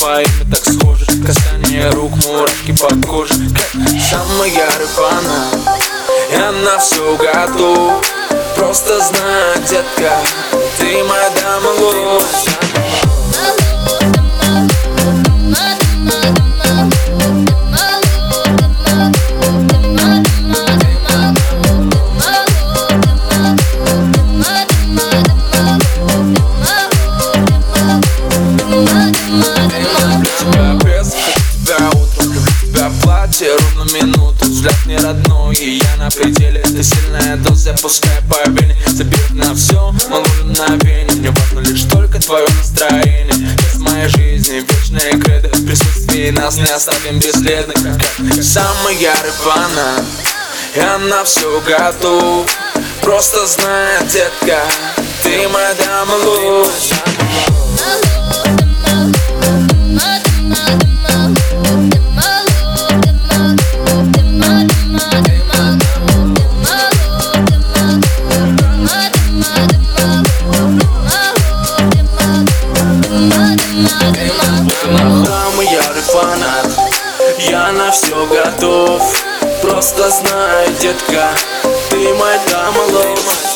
твоими так схожи. Касание рук, мурашки по коже, как самый ярый фанат. И она все готова. Просто знай, детка, ты моя дама лов. Ровно минуту, взгляд не родной, и я на пределе. Ты сильная доза, пускай по вене. Забив на все, малу мгновение. Мне важно лишь только твое настроение. Без моей жизни вечная кредо. В присутствии нас не оставим бесследно. Как самый ярый фанат, и она все готова. Просто знай, детка, ты моя дама лов. Самый ярый фанат, я на все готов. Просто знай, детка, ты моя дама лов.